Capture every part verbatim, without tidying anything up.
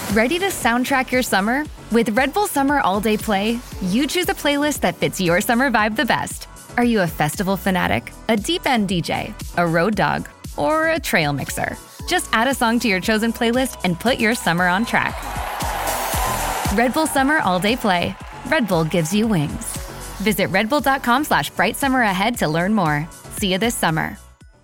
Ready to soundtrack your summer? With Red Bull Summer All Day Play, you choose a playlist that fits your summer vibe the best. Are you a festival fanatic, a deep end D J, a road dog, or a trail mixer? Just add a song to your chosen playlist and put your summer on track. Red Bull Summer All Day Play. Red Bull gives you wings. Visit redbull.com slash bright summer ahead to learn more. See you this summer.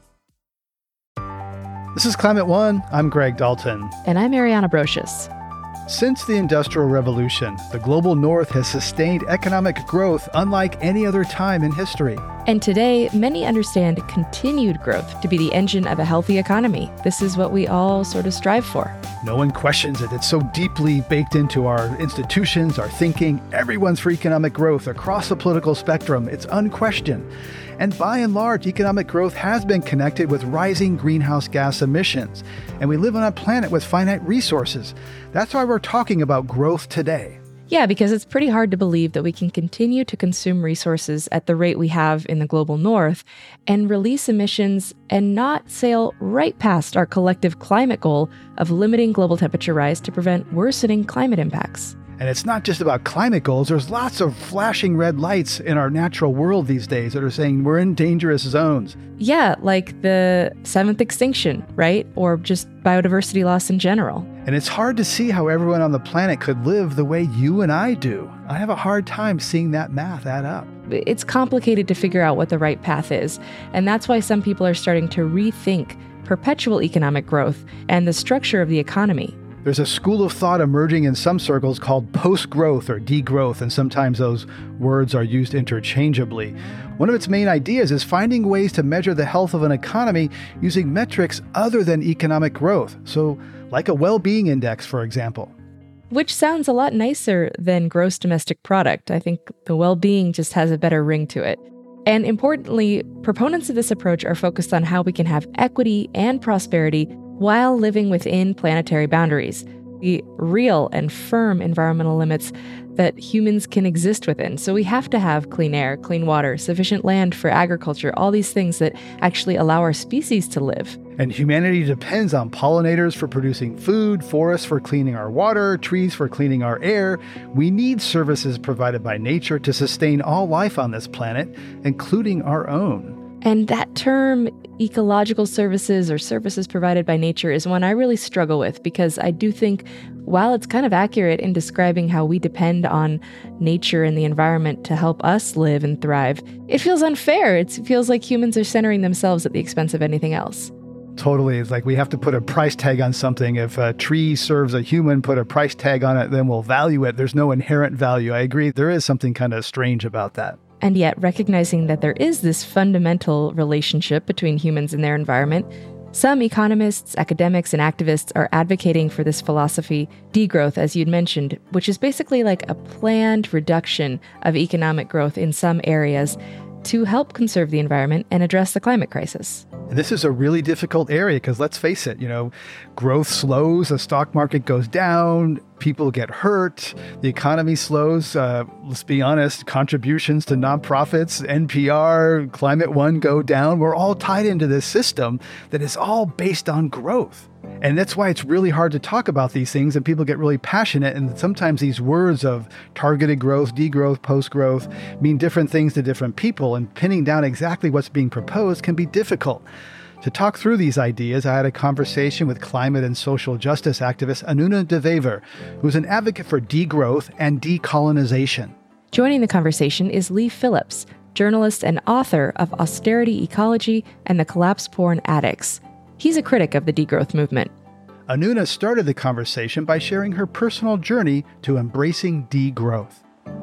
This is Climate One. I'm Greg Dalton. And I'm Ariana Brocious. Since the Industrial Revolution, the global north has sustained economic growth unlike any other time in history. And today, many understand continued growth to be the engine of a healthy economy. This is what we all sort of strive for. No one questions it. It's so deeply baked into our institutions, our thinking. Everyone's for economic growth across the political spectrum. It's unquestioned. And by and large, economic growth has been connected with rising greenhouse gas emissions. And we live on a planet with finite resources. That's why we're talking about growth today. Yeah, because it's pretty hard to believe that we can continue to consume resources at the rate we have in the global north and release emissions and not sail right past our collective climate goal of limiting global temperature rise to prevent worsening climate impacts. And it's not just about climate goals. There's lots of flashing red lights in our natural world these days that are saying we're in dangerous zones. Yeah, like the seventh extinction, right? Or just biodiversity loss in general. And it's hard to see how everyone on the planet could live the way you and I do. I have a hard time seeing that math add up. It's complicated to figure out what the right path is. And that's why some people are starting to rethink perpetual economic growth and the structure of the economy. There's a school of thought emerging in some circles called post-growth or degrowth, and sometimes those words are used interchangeably. One of its main ideas is finding ways to measure the health of an economy using metrics other than economic growth. So, like a well-being index, for example. Which sounds a lot nicer than gross domestic product. I think the well-being just has a better ring to it. And importantly, proponents of this approach are focused on how we can have equity and prosperity while living within planetary boundaries, the real and firm environmental limits that humans can exist within. So we have to have clean air, clean water, sufficient land for agriculture, all these things that actually allow our species to live. And humanity depends on pollinators for producing food, forests for cleaning our water, trees for cleaning our air. We need services provided by nature to sustain all life on this planet, including our own. And that term, ecological services or services provided by nature, is one I really struggle with because I do think, while it's kind of accurate in describing how we depend on nature and the environment to help us live and thrive, it feels unfair. It feels like humans are centering themselves at the expense of anything else. Totally. It's like we have to put a price tag on something. If a tree serves a human, put a price tag on it, then we'll value it. There's no inherent value. I agree. There is something kind of strange about that. And yet, recognizing that there is this fundamental relationship between humans and their environment, some economists, academics, and activists are advocating for this philosophy, degrowth, as you'd mentioned, which is basically like a planned reduction of economic growth in some areas to help conserve the environment and address the climate crisis. And this is a really difficult area because let's face it, you know, growth slows, the stock market goes down, people get hurt, the economy slows. Uh, let's be honest, contributions to nonprofits, N P R, Climate One go down. We're all tied into this system that is all based on growth. And that's why it's really hard to talk about these things and people get really passionate. And sometimes these words of targeted growth, degrowth, post-growth mean different things to different people, and pinning down exactly what's being proposed can be difficult. To talk through these ideas, I had a conversation with climate and social justice activist Anuna de Wever, who's an advocate for degrowth and decolonization. Joining the conversation is Lee Phillips, journalist and author of Austerity Ecology and the Collapse Porn Addicts. He's a critic of the degrowth movement. Anuna started the conversation by sharing her personal journey to embracing degrowth.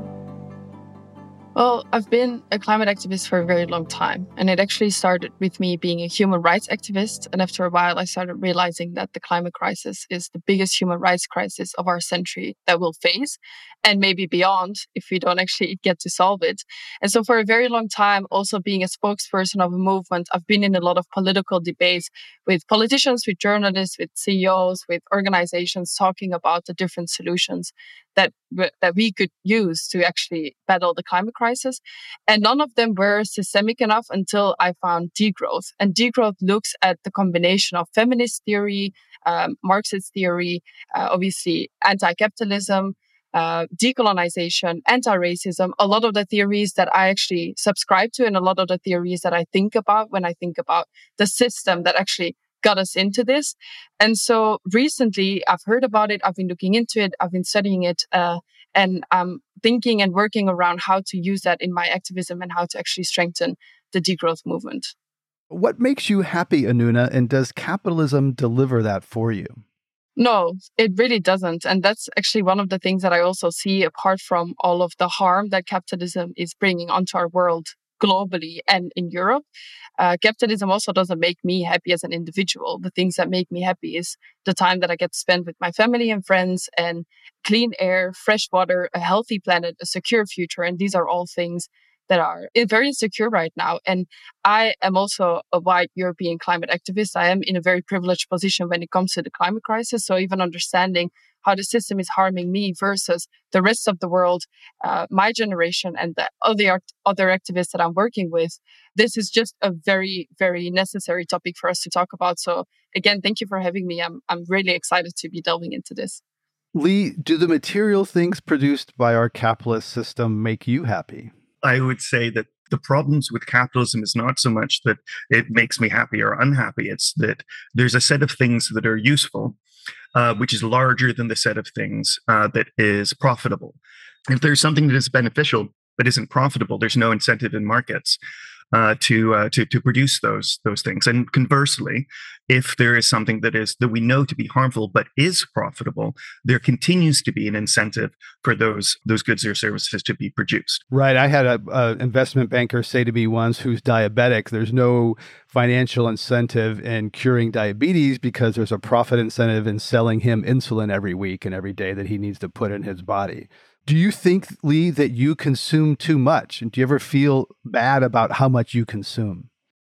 Well, I've been a climate activist for a very long time, and it actually started with me being a human rights activist. And after a while, I started realizing that the climate crisis is the biggest human rights crisis of our century that we'll face, and maybe beyond if we don't actually get to solve it. And so for a very long time, also being a spokesperson of a movement, I've been in a lot of political debates with politicians, with journalists, with C E Os, with organizations talking about the different solutions that that we could use to actually battle the climate crisis. And none of them were systemic enough until I found degrowth. And degrowth looks at the combination of feminist theory um, Marxist theory, uh, obviously anti-capitalism, uh, decolonization, anti-racism, a lot of the theories that I actually subscribe to and a lot of the theories that I think about when I think about the system that actually got us into this. And so recently I've heard about it, I've been looking into it, I've been studying it, uh, and I'm thinking and working around how to use that in my activism and how to actually strengthen the degrowth movement. What makes you happy, Anuna, and does capitalism deliver that for you? No, it really doesn't. And that's actually one of the things that I also see apart from all of the harm that capitalism is bringing onto our world globally and in Europe. Uh, capitalism also doesn't make me happy as an individual. The things that make me happy is the time that I get to spend with my family and friends and clean air, fresh water, a healthy planet, a secure future. And these are all things that are very insecure right now. And I am also a white European climate activist. I am in a very privileged position when it comes to the climate crisis. So even understanding how the system is harming me versus the rest of the world, uh, my generation and the other, other activists that I'm working with, this is just a very, very necessary topic for us to talk about. So again, thank you for having me. I'm, I'm really excited to be delving into this. Lee, do the material things produced by our capitalist system make you happy? I would say that the problems with capitalism is not so much that it makes me happy or unhappy. It's that there's a set of things that are useful, uh, which is larger than the set of things uh, that is profitable. If there's something that is beneficial but isn't profitable, there's no incentive in markets uh, to uh, to to produce those those things. And conversely, if there is something that is that we know to be harmful but is profitable, there continues to be an incentive for those those goods or services to be produced. Right. I had a, a investment banker say to me once, who's diabetic, there's no financial incentive in curing diabetes because there's a profit incentive in selling him insulin every week and every day that he needs to put in his body. Do you think, Lee, that you consume too much? And do you ever feel bad about how much you consume?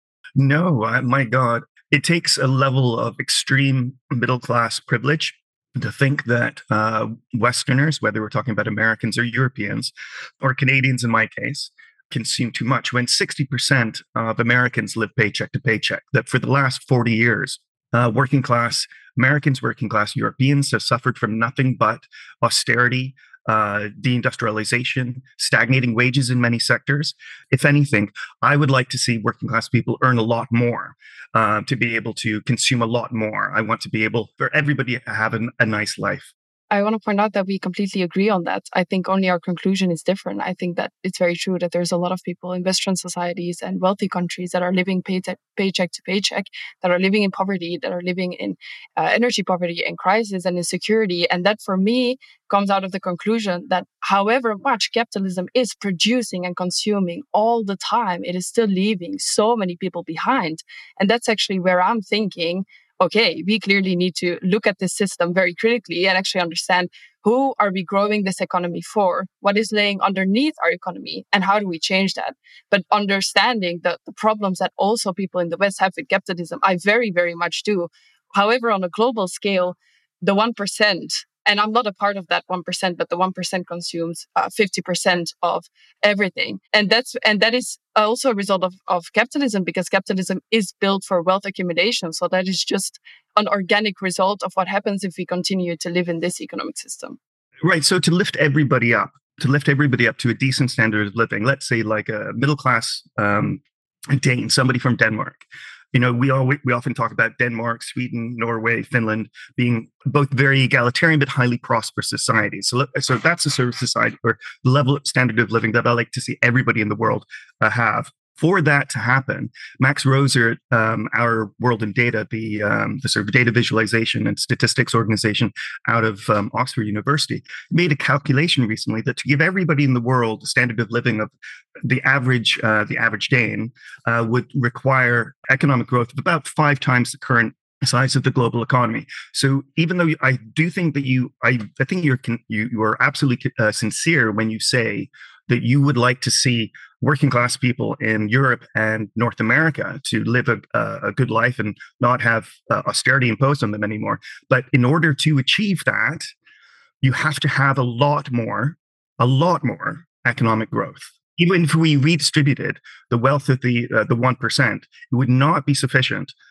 No, I, my God, it takes a level of extreme middle-class privilege to think that uh, Westerners, whether we're talking about Americans or Europeans, or Canadians in my case, consume too much, when sixty percent of Americans live paycheck to paycheck, that for the last forty years, uh, working class Americans, working class Europeans have suffered from nothing but austerity, uh, deindustrialization, stagnating wages in many sectors. If anything, I would like to see working class people earn a lot more uh, to be able to consume a lot more. I want to be able for everybody to have an, a nice life. I want to point out that we completely agree on that. I think only our conclusion is different. I think that it's very true that there's a lot of people in Western societies and wealthy countries that are living pay to, paycheck to paycheck, that are living in poverty, that are living in uh, energy poverty and crisis and insecurity. And that for me comes out of the conclusion that however much capitalism is producing and consuming all the time, it is still leaving so many people behind. And that's actually where I'm thinking, okay, we clearly need to look at this system very critically and actually understand who are we growing this economy for? What is laying underneath our economy? And how do we change that? But understanding the, the problems that also people in the West have with capitalism, I very, very much do. However, on a global scale, the one percent, and I'm not a part of that one percent, but the one percent consumes uh, fifty percent of everything. And that's and that is also a result of, of capitalism, because capitalism is built for wealth accumulation. So that is just an organic result of what happens if we continue to live in this economic system. Right. So to lift everybody up, to lift everybody up to a decent standard of living, let's say like a middle class um, Dane, somebody from Denmark. You know, we all we often talk about Denmark, Sweden, Norway, Finland being both very egalitarian but highly prosperous societies. So, so that's a sort of society or level of standard of living that I like to see everybody in the world uh, have. For that to happen, Max Roser, um, our World in Data, the um, the sort of data visualization and statistics organization out of um, Oxford University, made a calculation recently that to give everybody in the world the standard of living of the average uh, the average Dane uh, would require economic growth of about five times the current size of the global economy. So even though you, I do think that you, I, I think you're you, you are absolutely uh, sincere when you say that you would like to see working class people in Europe and North America to live a, a good life and not have uh, austerity imposed on them anymore. But in order to achieve that, you have to have a lot more, a lot more economic growth. Even if we redistributed the wealth of the uh, the one percent, it would not be sufficient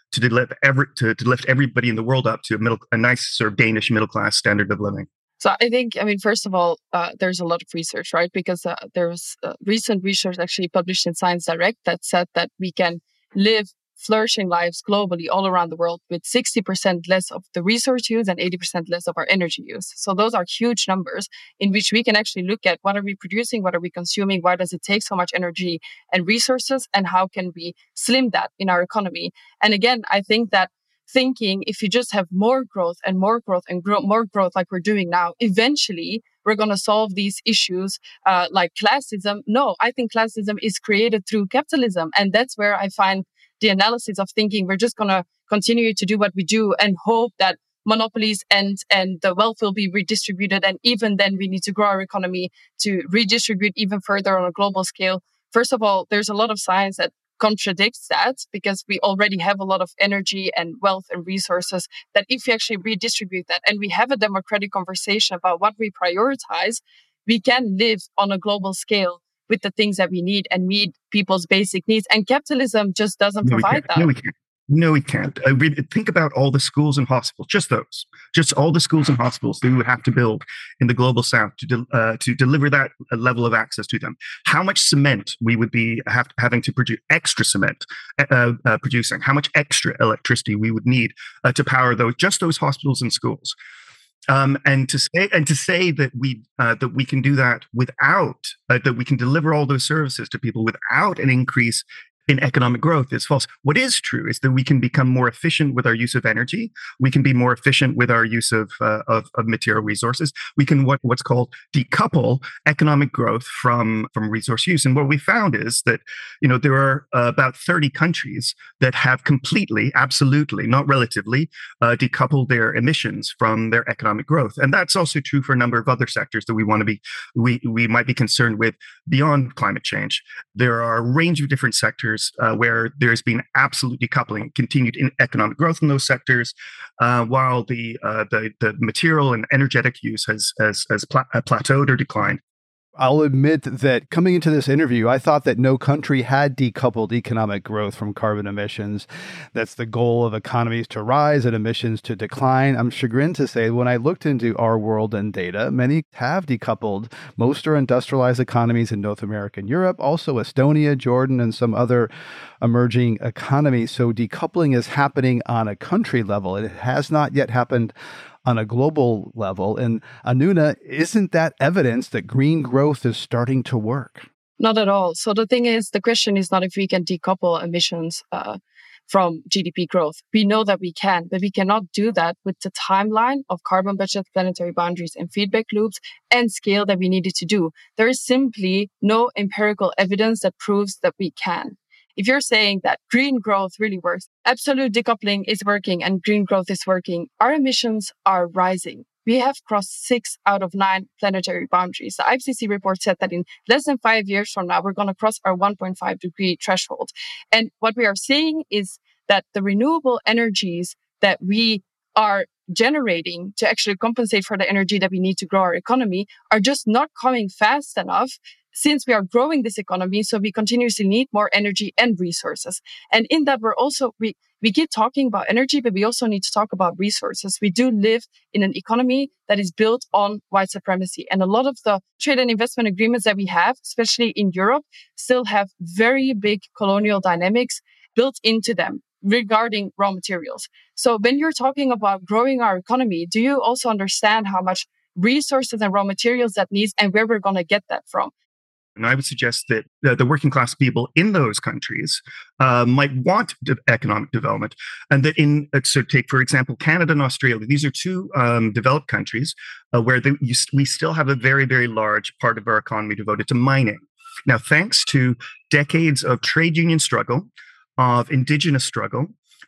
to deliver every to, to lift everybody in the world up to a middle a nice sort of Danish middle class standard of living? So I think, I mean, first of all, uh, there's a lot of research, right? Because uh, there was uh, recent research actually published in Science Direct that said that we can live flourishing lives globally all around the world with sixty percent less of the resource use and eighty percent less of our energy use. So those are huge numbers in which we can actually look at what are we producing, what are we consuming, why does it take so much energy and resources, and how can we slim that in our economy. And again, I think that thinking if you just have more growth and more growth and grow, more growth like we're doing now, eventually we're going to solve these issues uh, like classism. No, I think classism is created through capitalism. And that's where I find the analysis of thinking we're just going to continue to do what we do and hope that monopolies end and the wealth will be redistributed. And even then we need to grow our economy to redistribute even further on a global scale. First of all, there's a lot of science that contradicts that, because we already have a lot of energy and wealth and resources that if we actually redistribute that and we have a democratic conversation about what we prioritize, we can live on a global scale with the things that we need and meet people's basic needs. And capitalism just doesn't No, we provide can't. that. No, we can't. No, we can't. Uh, re- think about all the schools and hospitals, just those, just all the schools and hospitals that we would have to build in the global south to de- uh, to deliver that uh, level of access to them. How much cement we would be have, having to produce, extra cement uh, uh, producing, how much extra electricity we would need uh, to power those, just those hospitals and schools. Um, and to say and to say that we uh, that we can do that without uh, that we can deliver all those services to people without an increase in economic growth is false. What is true is that we can become more efficient with our use of energy. We can be more efficient with our use of uh, of, of material resources. We can what what's called decouple economic growth from from resource use. And what we found is that you know there are uh, about thirty countries that have completely, absolutely, not relatively, uh, decoupled their emissions from their economic growth. And that's also true for a number of other sectors that we want to be we we might be concerned with beyond climate change. There are a range of different sectors Uh, where there's been absolute decoupling, continued in economic growth in those sectors, uh, while the, uh, the the material and energetic use has has, has pla- plateaued or declined. I'll admit that coming into this interview, I thought that no country had decoupled economic growth from carbon emissions. That's the goal of economies to rise and emissions to decline. I'm chagrined to say when I looked into our world and data, many have decoupled. Most are industrialized economies in North America and Europe, also Estonia, Jordan, and some other emerging economies. So decoupling is happening on a country level. It has not yet happened on a global level. And Anuna, isn't that evidence that green growth is starting to work? Not at all. So the thing is, the question is not if we can decouple emissions uh, from G D P growth. We know that we can, but we cannot do that with the timeline of carbon budget, planetary boundaries, and feedback loops and scale that we needed to do. There is simply no empirical evidence that proves that we can. If you're saying that green growth really works, absolute decoupling is working and green growth is working, our emissions are rising. We have crossed six out of nine planetary boundaries. The I P C C report said that in less than five years from now, we're going to cross our one point five degree threshold. And what we are seeing is that the renewable energies that we are generating to actually compensate for the energy that we need to grow our economy are just not coming fast enough since we are growing this economy. So we continuously need more energy and resources. And in that, we're also, we, we keep talking about energy, but we also need to talk about resources. We do live in an economy that is built on white supremacy. And a lot of the trade and investment agreements that we have, especially in Europe, still have very big colonial dynamics built into them regarding raw materials. So when you're talking about growing our economy, do you also understand how much resources and raw materials that needs and where we're going to get that from? And I would suggest that uh, the working class people in those countries uh, might want de- economic development. And that in, uh, so take, for example, Canada and Australia. These are two um, developed countries uh, where the, you, we still have a very, very large part of our economy devoted to mining. Now, thanks to decades of trade union struggle, of indigenous struggle,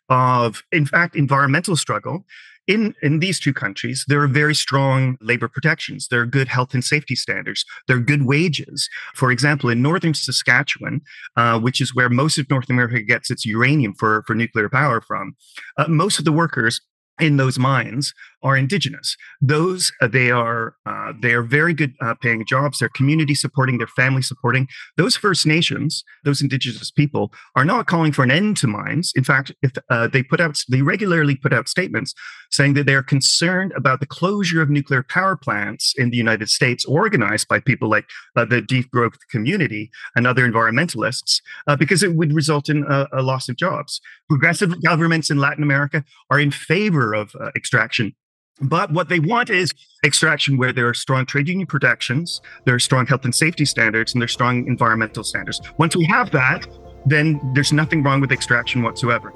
of, in fact, environmental struggle, In, in these two countries, there are very strong labor protections. There are good health and safety standards. There are good wages. For example, in northern Saskatchewan, uh, which is where most of North America gets its uranium for, for nuclear power from, uh, most of the workers in those mines are indigenous. Those uh, they are uh, they are very good uh, paying jobs. They're community supporting, they're family supporting. Those First Nations, those indigenous people, are not calling for an end to mines. In fact, if uh, they put out, they regularly put out statements saying that they are concerned about the closure of nuclear power plants in the United States, organized by people like uh, the Deep Growth community and other environmentalists, uh, because it would result in a, a loss of jobs. Progressive governments in Latin America are in favor of uh, extraction. But what they want is extraction where there are strong trade union protections, there are strong health and safety standards, and there are strong environmental standards. Once we have that, then there's nothing wrong with extraction whatsoever.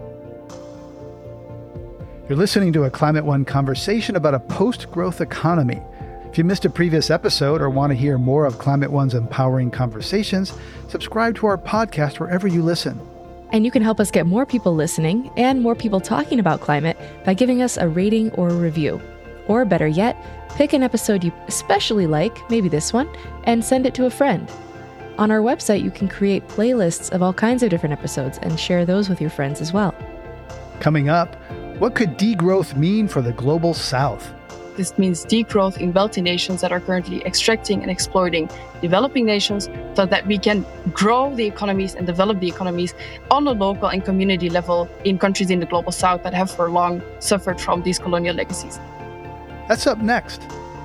You're listening to a Climate One conversation about a post-growth economy. If you missed a previous episode or want to hear more of Climate One's empowering conversations, subscribe to our podcast wherever you listen. And you can help us get more people listening and more people talking about climate by giving us a rating or a review. Or better yet, pick an episode you especially like, maybe this one, and send it to a friend. On our website, you can create playlists of all kinds of different episodes and share those with your friends as well. Coming up, what could degrowth mean for the global south? This means degrowth in wealthy nations that are currently extracting and exploiting developing nations so that we can grow the economies and develop the economies on a local and community level in countries in the global south that have for long suffered from these colonial legacies. That's up next.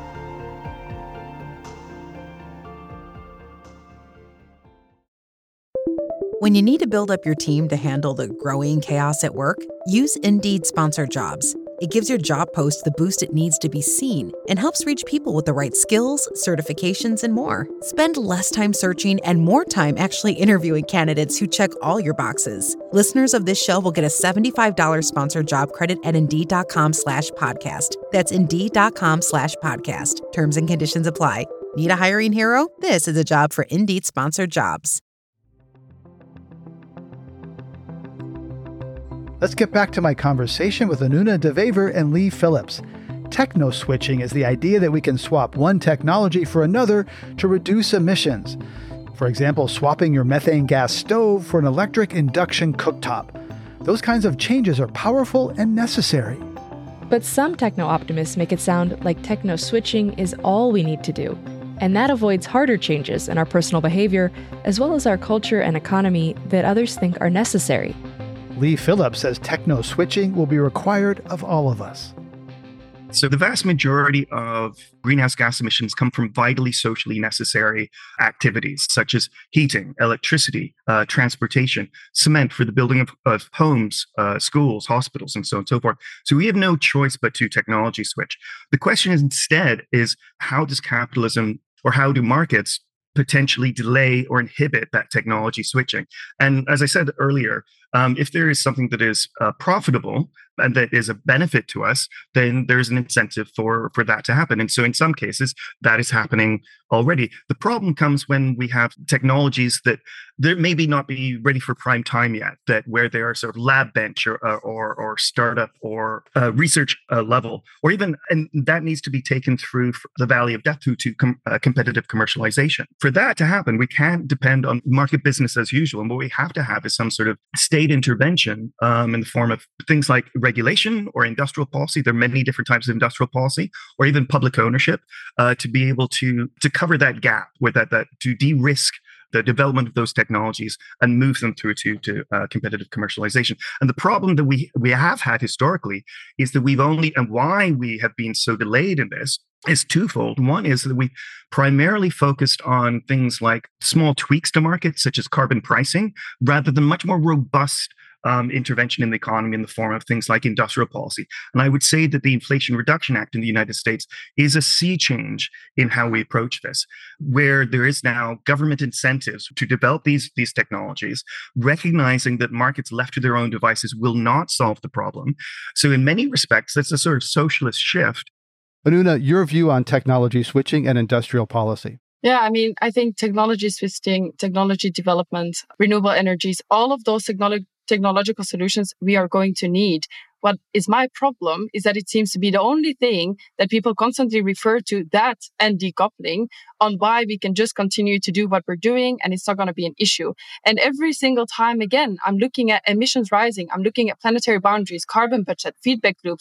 When you need to build up your team to handle the growing chaos at work, use Indeed Sponsored Jobs. It gives your job post the boost it needs to be seen and helps reach people with the right skills, certifications, and more. Spend less time searching and more time actually interviewing candidates who check all your boxes. Listeners of this show will get a seventy-five dollars sponsored job credit at Indeed.com slash podcast. That's Indeed.com slash podcast. Terms and conditions apply. Need a hiring hero? This is a job for Indeed Sponsored Jobs. Let's get back to my conversation with Anuna de Wever and Lee Phillips. Techno-switching is the idea that we can swap one technology for another to reduce emissions. For example, swapping your methane gas stove for an electric induction cooktop. Those kinds of changes are powerful and necessary. But some techno-optimists make it sound like techno-switching is all we need to do. And that avoids harder changes in our personal behavior, as well as our culture and economy that others think are necessary. Lee Phillips says techno-switching will be required of all of us. So the vast majority of greenhouse gas emissions come from vitally socially necessary activities, such as heating, electricity, uh, transportation, cement for the building of, of homes, uh, schools, hospitals, and so on and so forth. So we have no choice but to technology switch. The question is instead is, how does capitalism or how do markets potentially delay or inhibit that technology switching? And as I said earlier, um, if there is something that is uh, profitable and that is a benefit to us, then there's an incentive for, for that to happen. And so in some cases, that is happening already. The problem comes when we have technologies that they maybe not be ready for prime time yet, that where they are sort of lab bench or or, or startup or uh, research uh, level, or even, and that needs to be taken through the valley of death to, to com- uh, competitive commercialization. For that to happen, we can't depend on market business as usual. And what we have to have is some sort of state intervention um, in the form of things like regulation or industrial policy. There are many different types of industrial policy, or even public ownership, uh, to be able to to cover that gap, with that that to de-risk the development of those technologies and move them through to to uh, competitive commercialization. And the problem that we we have had historically is that we've only, and why we have been so delayed in this, is twofold. One is that we primarily focused on things like small tweaks to markets, such as carbon pricing, rather than much more robust Um, intervention in the economy in the form of things like industrial policy. And I would say that the Inflation Reduction Act in the United States is a sea change in how we approach this, where there is now government incentives to develop these, these technologies, recognizing that markets left to their own devices will not solve the problem. So in many respects, it's a sort of socialist shift. Anuna, your view on technology switching and industrial policy. Yeah, I mean, I think technology switching, technology development, renewable energies, all of those technology technological solutions we are going to need. What is my problem is that it seems to be the only thing that people constantly refer to, that and decoupling, on why we can just continue to do what we're doing and it's not going to be an issue. And every single time, again, I'm looking at emissions rising, I'm looking at planetary boundaries, carbon budget, feedback loops.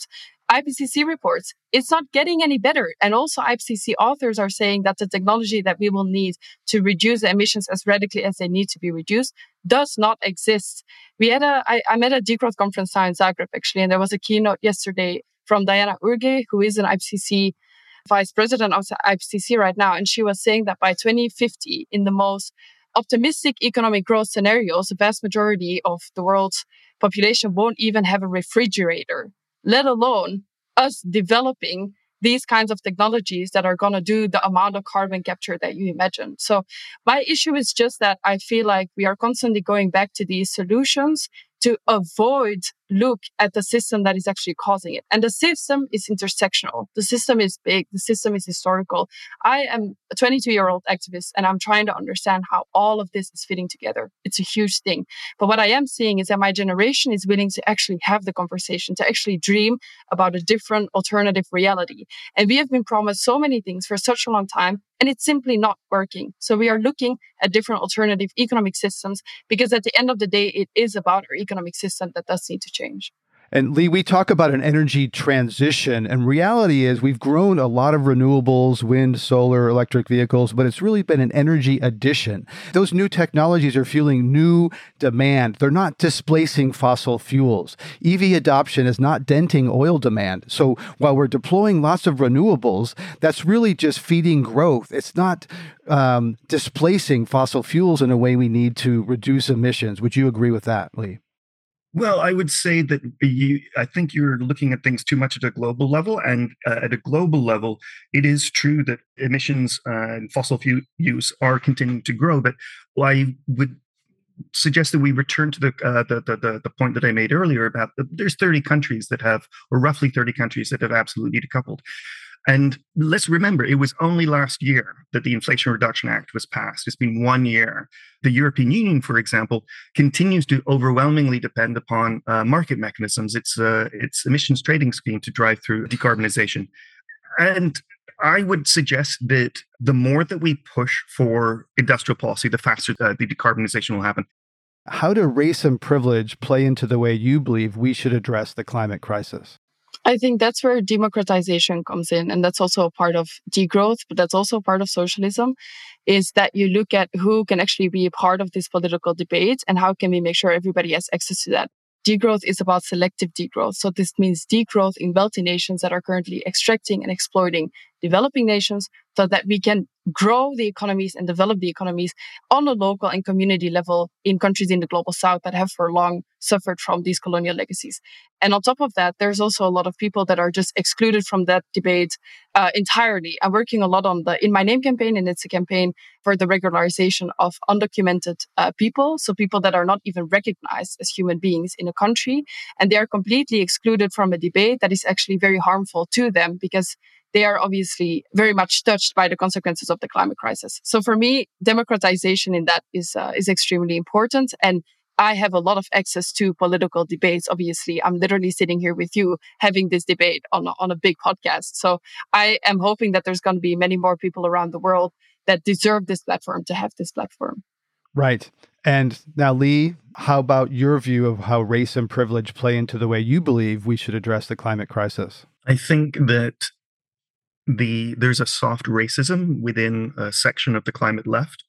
I P C C reports, it's not getting any better. And also I P C C authors are saying that the technology that we will need to reduce the emissions as radically as they need to be reduced does not exist. We had a, I, I'm at a Degrowth conference now in Zagreb, actually, and there was a keynote yesterday from Diana Urge, who is an I P C C vice president of the I P C C right now. And she was saying that by twenty fifty, in the most optimistic economic growth scenarios, the vast majority of the world's population won't even have a refrigerator, let alone us developing these kinds of technologies that are going to do the amount of carbon capture that you imagine. So my issue is just that I feel like we are constantly going back to these solutions to avoid look at the system that is actually causing it. And the system is intersectional. The system is big. The system is historical. I am a twenty-two-year-old activist, and I'm trying to understand how all of this is fitting together. It's a huge thing. But what I am seeing is that my generation is willing to actually have the conversation, to actually dream about a different alternative reality. And we have been promised so many things for such a long time, and it's simply not working. So we are looking at different alternative economic systems, because at the end of the day, it is about our economic system that does need to change. And Lee, we talk about an energy transition, and reality is we've grown a lot of renewables, wind, solar, electric vehicles, but it's really been an energy addition. Those new technologies are fueling new demand. They're not displacing fossil fuels. E V adoption is not denting oil demand. So while we're deploying lots of renewables, that's really just feeding growth. It's not um, displacing fossil fuels in a way we need to reduce emissions. Would you agree with that, Lee? Well, I would say that you, I think you're looking at things too much at a global level. And uh, at a global level, it is true that emissions uh, and fossil fuel use are continuing to grow. But I would suggest that we return to the, uh, the, the, the, the point that I made earlier about the, there's thirty countries that have, or roughly thirty countries that have absolutely decoupled. And let's remember, it was only last year that the Inflation Reduction Act was passed. It's been one year. The European Union, for example, continues to overwhelmingly depend upon uh, market mechanisms. It's uh, its emissions trading scheme to drive through decarbonization. And I would suggest that the more that we push for industrial policy, the faster uh, the decarbonization will happen. How do race and privilege play into the way you believe we should address the climate crisis? I think that's where democratization comes in. And that's also a part of degrowth, but that's also a part of socialism, is that you look at who can actually be a part of this political debate and how can we make sure everybody has access to that. Degrowth is about selective degrowth. So this means degrowth in wealthy nations that are currently extracting and exploiting developing nations, so that we can grow the economies and develop the economies on a local and community level in countries in the global south that have for long suffered from these colonial legacies. And on top of that, there's also a lot of people that are just excluded from that debate uh, entirely. I'm working a lot on the In My Name campaign, and it's a campaign for the regularization of undocumented uh, people. So people that are not even recognized as human beings in a country, and they are completely excluded from a debate that is actually very harmful to them, because they are obviously very much touched by the consequences of the climate crisis. So for me, democratization in that is uh, is extremely important. And I have a lot of access to political debates. Obviously, I'm literally sitting here with you having this debate on, on a big podcast. So I am hoping that there's going to be many more people around the world that deserve this platform to have this platform. Right. And now, Lee, how about your view of how race and privilege play into the way you believe we should address the climate crisis? I think that The there's a soft racism within a section of the climate left,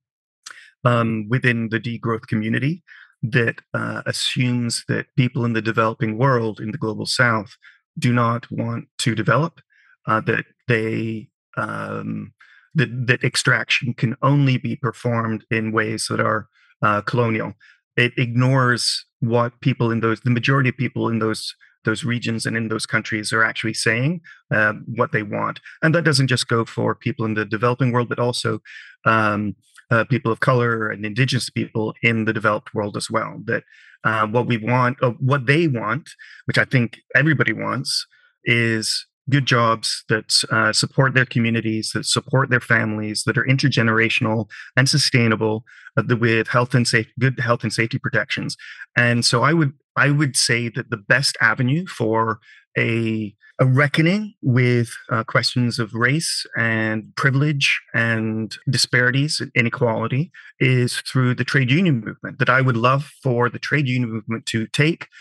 um, within the degrowth community, that uh, assumes that people in the developing world, in the global south, do not want to develop, uh, that they um, that, that extraction can only be performed in ways that are uh, colonial. It ignores what people in those, the majority of people in those those regions and in those countries are actually saying uh, what they want. And that doesn't just go for people in the developing world, but also um, uh, people of color and indigenous people in the developed world as well. That uh, what we want, uh, what they want, which I think everybody wants, is good jobs that uh, support their communities, that support their families, that are intergenerational and sustainable, uh, with health and safe, good health and safety protections. And so I would I would say that the best avenue for a a reckoning with uh, questions of race and privilege and disparities and inequality is through the trade union movement. That I would love for the trade union movement to take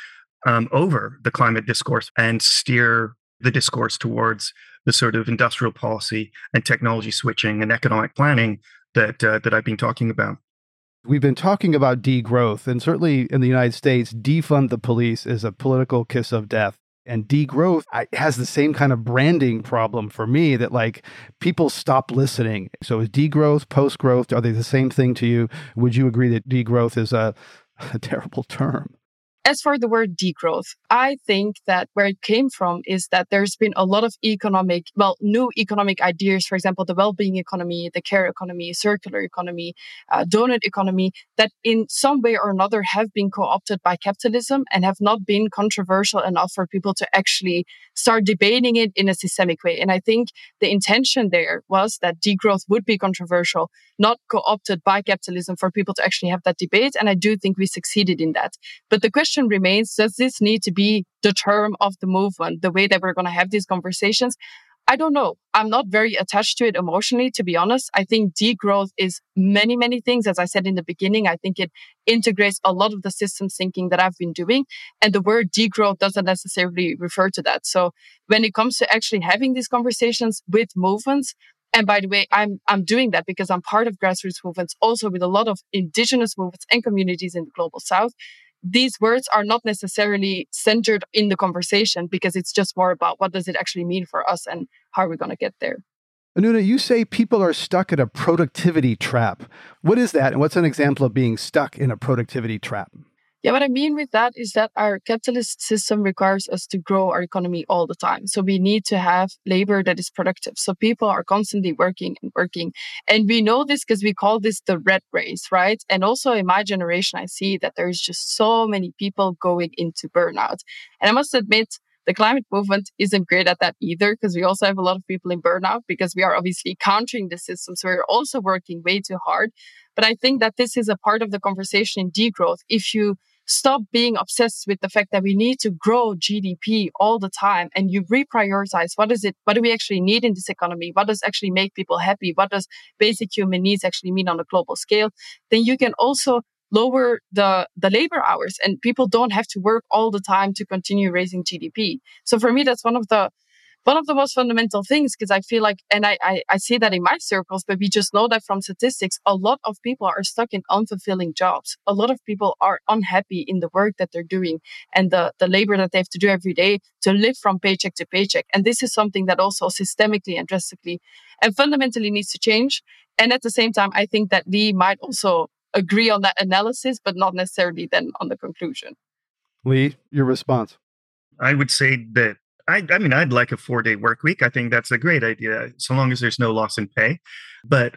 um, over the climate discourse and steer the discourse towards the sort of industrial policy and technology switching and economic planning that uh, that I've been talking about. We've been talking about degrowth, and certainly in the United States, defund the police is a political kiss of death. And degrowth I, has the same kind of branding problem for me that like people stop listening. So is degrowth, post-growth, are they the same thing to you? Would you agree that degrowth is a, a terrible term? As for the word degrowth, I think that where it came from is that there's been a lot of economic, well, new economic ideas, for example, the well-being economy, the care economy, circular economy, uh, donut economy, that in some way or another have been co-opted by capitalism and have not been controversial enough for people to actually start debating it in a systemic way. And I think the intention there was that degrowth would be controversial, not co-opted by capitalism for people to actually have that debate. And I do think we succeeded in that. But the question remains, does this need to be the term of the movement, the way that we're going to have these conversations? I don't know. I'm not very attached to it emotionally, to be honest. I think degrowth is many, many things. As I said in the beginning, I think it integrates a lot of the systems thinking that I've been doing. And the word degrowth doesn't necessarily refer to that. So when it comes to actually having these conversations with movements, and by the way, I'm I'm doing that because I'm part of grassroots movements, also with a lot of indigenous movements and communities in the Global South. These words are not necessarily centered in the conversation because it's just more about what does it actually mean for us and how are we going to get there. Anuna, you say people are stuck in a productivity trap. What is that? And what's an example of being stuck in a productivity trap? Yeah, what I mean with that is that our capitalist system requires us to grow our economy all the time. So we need to have labor that is productive. So people are constantly working and working. And we know this because we call this the rat race, right? And also in my generation, I see that there's just so many people going into burnout. And I must admit, the climate movement isn't great at that either, because we also have a lot of people in burnout because we are obviously countering the system. So we're also working way too hard. But I think that this is a part of the conversation in degrowth. If you stop being obsessed with the fact that we need to grow G D P all the time and you reprioritize what is it, what do we actually need in this economy? What does actually make people happy? What does basic human needs actually mean on a global scale? Then you can also lower the, the labor hours and people don't have to work all the time to continue raising G D P. So for me, that's one of the One of the most fundamental things, because I feel like, and I, I, I see that in my circles, but we just know that from statistics, a lot of people are stuck in unfulfilling jobs. A lot of people are unhappy in the work that they're doing and the, the labor that they have to do every day to live from paycheck to paycheck. And this is something that also systemically and drastically and fundamentally needs to change. And at the same time, I think that Lee might also agree on that analysis, but not necessarily then on the conclusion. Lee, your response? I would say that I, I mean, I'd like a four-day work week. I think that's a great idea, so long as there's no loss in pay. But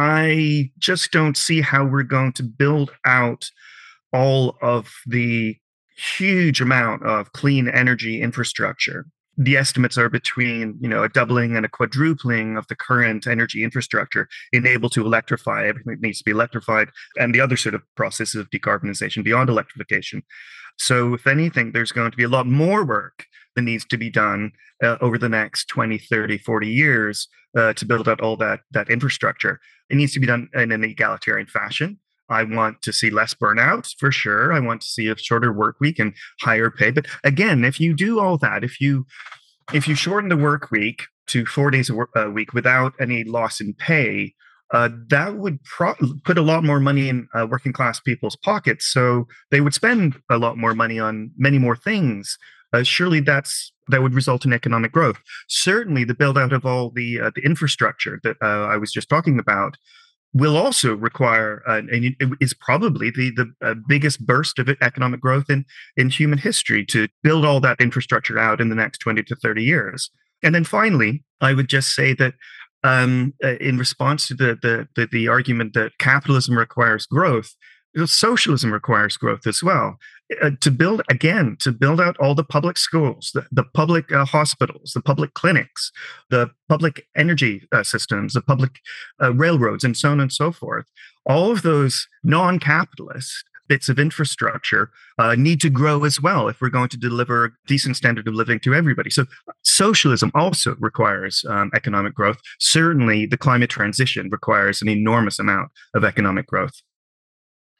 I just don't see how we're going to build out all of the huge amount of clean energy infrastructure. The estimates are between, you know, a doubling and a quadrupling of the current energy infrastructure enabled to electrify. Everything needs to be electrified, and the other sort of processes of decarbonization beyond electrification. So if anything, there's going to be a lot more work that needs to be done uh, over the next twenty, thirty, forty years uh, to build out all that, that infrastructure. It needs to be done in an egalitarian fashion. I want to see less burnout, for sure. I want to see a shorter work week and higher pay. But again, if you do all that, if you if you shorten the work week to four days a, work, a week without any loss in pay, uh, that would pro- put a lot more money in uh, working class people's pockets. So they would spend a lot more money on many more things. Uh, surely that's that would result in economic growth. Certainly, the build out of all the uh, the infrastructure that uh, I was just talking about will also require, uh, and it is probably the the uh, biggest burst of economic growth in in human history, to build all that infrastructure out in the next twenty to thirty years. And then finally, I would just say that um, uh, in response to the, the the the argument that capitalism requires growth, socialism requires growth as well. Uh, to build, again, to build out all the public schools, the, the public uh, hospitals, the public clinics, the public energy uh, systems, the public uh, railroads, and so on and so forth. All of those non-capitalist bits of infrastructure uh, need to grow as well if we're going to deliver a decent standard of living to everybody. So socialism also requires um, economic growth. Certainly, the climate transition requires an enormous amount of economic growth.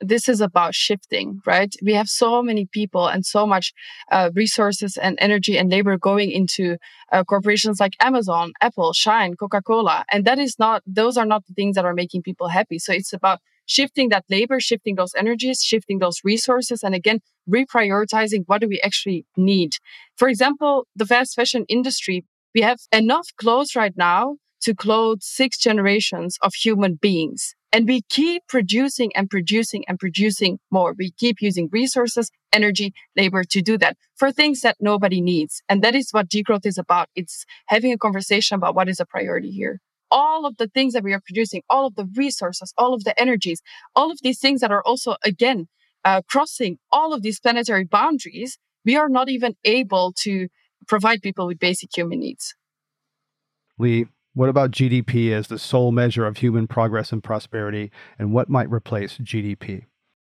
this is about shifting, right? We have so many people and so much uh, resources and energy and labor going into uh, corporations like Amazon, Apple, Shine, Coca-Cola. And that is not, those are not the things that are making people happy. So it's about shifting that labor, shifting those energies, shifting those resources, and again, reprioritizing what do we actually need. For example, the fast fashion industry, we have enough clothes right now to clothe six generations of human beings. And we keep producing and producing and producing more. We keep using resources, energy, labor to do that for things that nobody needs. And that is what degrowth is about. It's having a conversation about what is a priority here. All of the things that we are producing, all of the resources, all of the energies, all of these things that are also, again, uh, crossing all of these planetary boundaries, we are not even able to provide people with basic human needs. Lee, what about G D P as the sole measure of human progress and prosperity, and what might replace G D P?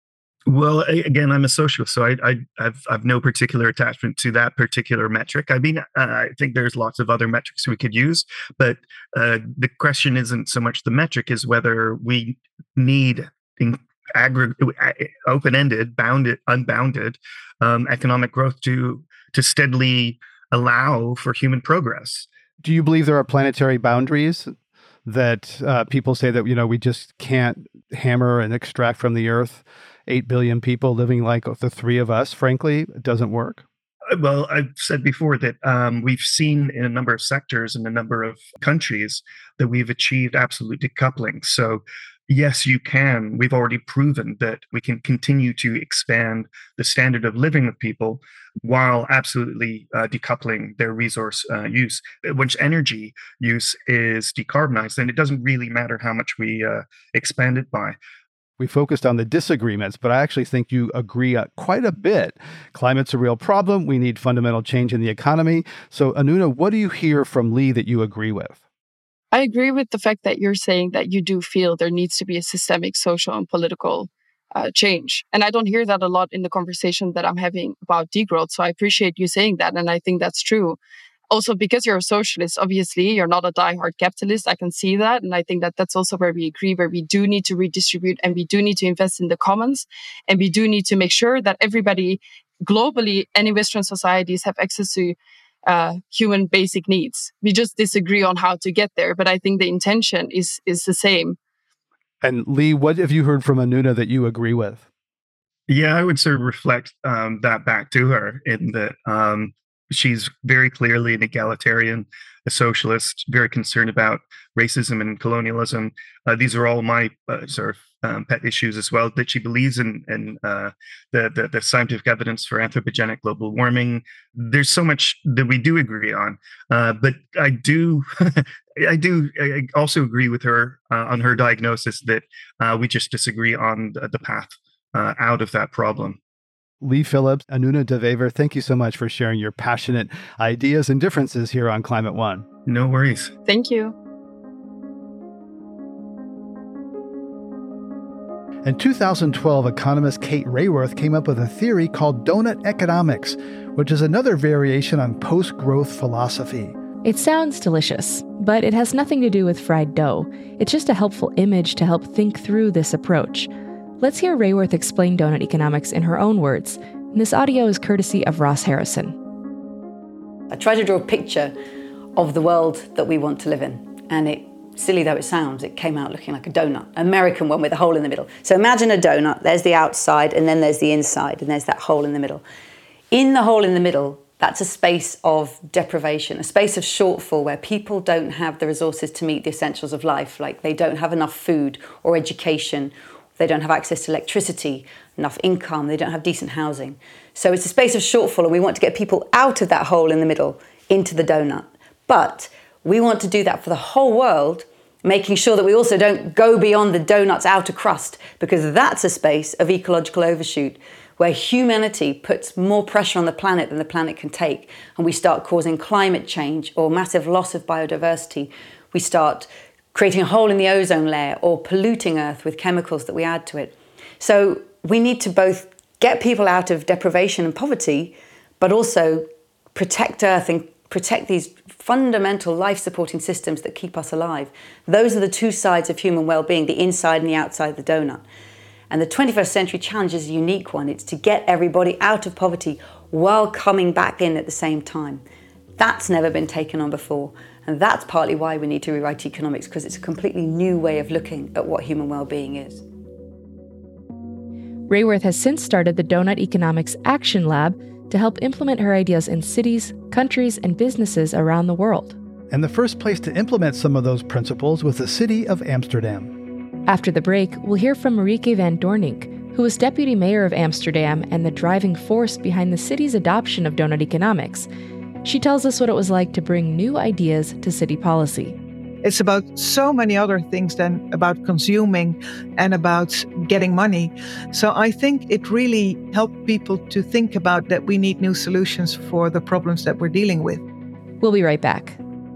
Well, again, I'm a socialist, so I, I, I've, I've no particular attachment to that particular metric. I mean, uh, I think there's lots of other metrics we could use, but uh, the question isn't so much the metric as whether we need in agri- open-ended, bounded, unbounded um, economic growth to to steadily allow for human progress. Do you believe there are planetary boundaries that uh, people say that, you know, we just can't hammer and extract from the earth eight billion people living like the three of us? Frankly, it doesn't work. Well, I've said before that um, we've seen in a number of sectors in a number of countries that we've achieved absolute decoupling. So yes, you can. We've already proven that we can continue to expand the standard of living of people while absolutely uh, decoupling their resource uh, use. Once energy use is decarbonized, then it doesn't really matter how much we uh, expand it by. We focused on the disagreements, but I actually think you agree uh, quite a bit. Climate's a real problem. We need fundamental change in the economy. So, Anuna, what do you hear from Lee that you agree with? I agree with the fact that you're saying that you do feel there needs to be a systemic social and political uh, change. And I don't hear that a lot in the conversation that I'm having about degrowth. So I appreciate you saying that. And I think that's true. Also, because you're a socialist, obviously, you're not a diehard capitalist. I can see that. And I think that that's also where we agree, where we do need to redistribute and we do need to invest in the commons. And we do need to make sure that everybody globally and in Western societies have access to uh, human basic needs. We just disagree on how to get there. But I think the intention is is the same. And Lee, what have you heard from Anuna that you agree with? Yeah, I would sort of reflect um, that back to her in that um, she's very clearly an egalitarian, a socialist, very concerned about racism and colonialism. Uh, these are all my uh, sort of um, pet issues as well, that she believes in, in uh, the, the, the scientific evidence for anthropogenic global warming. There's so much that we do agree on. Uh, but I do, I do I also agree with her uh, on her diagnosis that uh, we just disagree on the, the path uh, out of that problem. Lee Phillips, Anuna de Wever, thank you so much for sharing your passionate ideas and differences here on Climate One. No worries. Thank you. In two thousand twelve, economist Kate Raworth came up with a theory called donut economics, which is another variation on post-growth philosophy. It sounds delicious, but it has nothing to do with fried dough. It's just a helpful image to help think through this approach. Let's hear Raworth explain donut economics in her own words. And this audio is courtesy of Ross Harrison. I tried to draw a picture of the world that we want to live in. And it, silly though it sounds, it came out looking like a donut, an American one with a hole in the middle. So imagine a donut, there's the outside, and then there's the inside, and there's that hole in the middle. In the hole in the middle, that's a space of deprivation, a space of shortfall where people don't have the resources to meet the essentials of life, like they don't have enough food or education. They don't have access to electricity, enough income, they don't have decent housing. So it's a space of shortfall, and we want to get people out of that hole in the middle into the donut. But we want to do that for the whole world, making sure that we also don't go beyond the donut's outer crust, because that's a space of ecological overshoot where humanity puts more pressure on the planet than the planet can take, and we start causing climate change or massive loss of biodiversity. We start creating a hole in the ozone layer or polluting Earth with chemicals that we add to it. So we need to both get people out of deprivation and poverty, but also protect Earth and protect these fundamental life-supporting systems that keep us alive. Those are the two sides of human well-being, the inside and the outside of the donut. And the twenty-first century challenge is a unique one. It's to get everybody out of poverty while coming back in at the same time. That's never been taken on before. And that's partly why we need to rewrite economics, because it's a completely new way of looking at what human well-being is. Raworth has since started the Doughnut Economics Action Lab to help implement her ideas in cities, countries, and businesses around the world. And the first place to implement some of those principles was the city of Amsterdam. After the break, we'll hear from Marieke van Doornink, who was deputy mayor of Amsterdam and the driving force behind the city's adoption of Doughnut Economics. She tells us what it was like to bring new ideas to city policy. It's about so many other things than about consuming and about getting money. So I think it really helped people to think about that we need new solutions for the problems that we're dealing with. We'll be right back.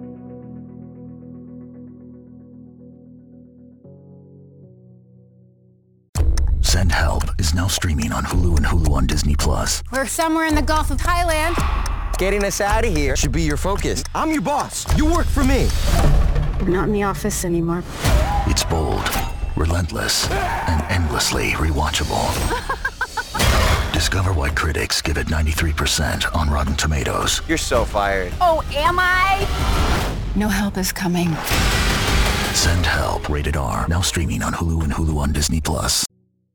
Send Help is now streaming on Hulu and Hulu on Disney Plus. We're somewhere in the Gulf of Thailand. Getting us out of here should be your focus. I'm your boss. You work for me. We're not in the office anymore. It's bold, relentless, and endlessly rewatchable. Discover why critics give it ninety-three percent on Rotten Tomatoes. You're so fired. Oh, am I? No help is coming. Send Help, rated R, now streaming on Hulu and Hulu on Disney Plus.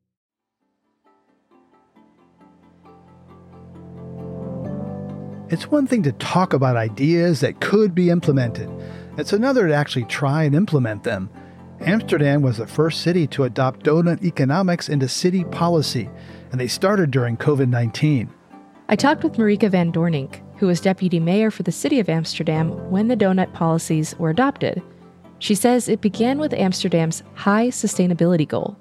It's one thing to talk about ideas that could be implemented. It's another to actually try and implement them. Amsterdam was the first city to adopt Doughnut Economics into city policy, and they started during covid nineteen. I talked with Marieke van Doornink, who was deputy mayor for the city of Amsterdam when the Doughnut policies were adopted. She says it began with Amsterdam's high sustainability goal.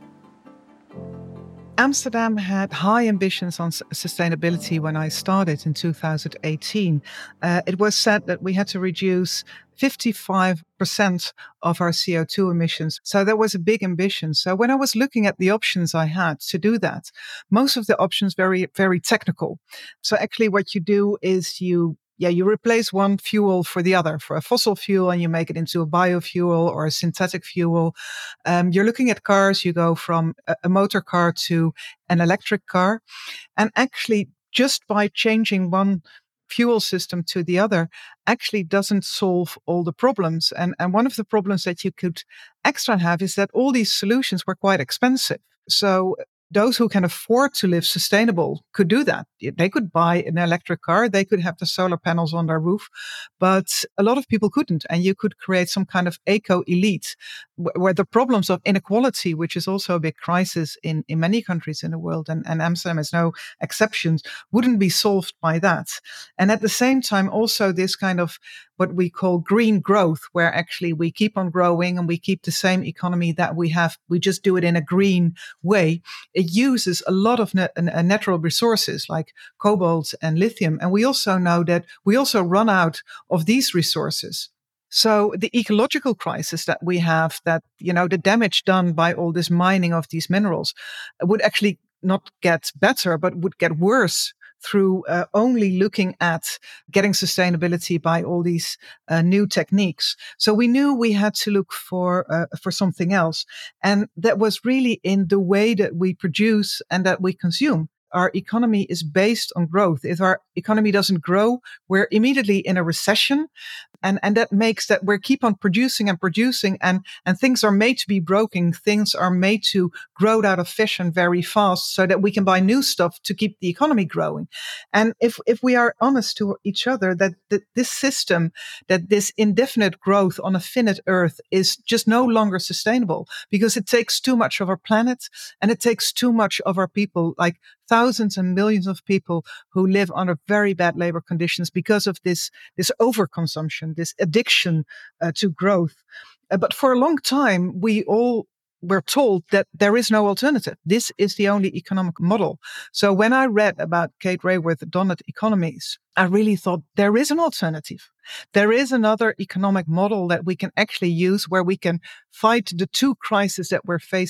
Amsterdam had high ambitions on sustainability when I started in two thousand eighteen. Uh, it was said that we had to reduce fifty-five percent of our C O two emissions. So that was a big ambition. So when I was looking at the options I had to do that, most of the options very, very technical. So actually what you do is you Yeah, you replace one fuel for the other, for a fossil fuel, and you make it into a biofuel or a synthetic fuel. Um, you're looking at cars, you go from a, a motor car to an electric car. And actually, just by changing one fuel system to the other, actually doesn't solve all the problems. And, and one of the problems that you could extra have is that all these solutions were quite expensive. So those who can afford to live sustainable could do that. They could buy an electric car, they could have the solar panels on their roof, but a lot of people couldn't. And you could create some kind of eco-elite where the problems of inequality, which is also a big crisis in, in many countries in the world, and, and Amsterdam is no exception, wouldn't be solved by that. And at the same time, also this kind of what we call green growth, where actually we keep on growing and we keep the same economy that we have. We just do it in a green way. It uses a lot of na- natural resources like cobalt and lithium. And we also know that we also run out of these resources. So the ecological crisis that we have, that, you know, the damage done by all this mining of these minerals would actually not get better, but would get worse through uh, only looking at getting sustainability by all these uh, new techniques. So we knew we had to look for uh, for something else. And that was really in the way that we produce and that we consume. Our economy is based on growth. If our economy doesn't grow, we're immediately in a recession. And, and that makes that we keep on producing and producing, and, and things are made to be broken. Things are made to grow out of fashion very fast so that we can buy new stuff to keep the economy growing. And if, if we are honest to each other, that, that this system, that this indefinite growth on a finite earth is just no longer sustainable, because it takes too much of our planet and it takes too much of our people, like thousands and millions of people who live under very bad labor conditions because of this, this overconsumption, this addiction uh, to growth. Uh, but for a long time, we all were told that there is no alternative. This is the only economic model. So when I read about Kate Raworth, Doughnut Economics, I really thought there is an alternative. There is another economic model that we can actually use where we can fight the two crises that we're facing.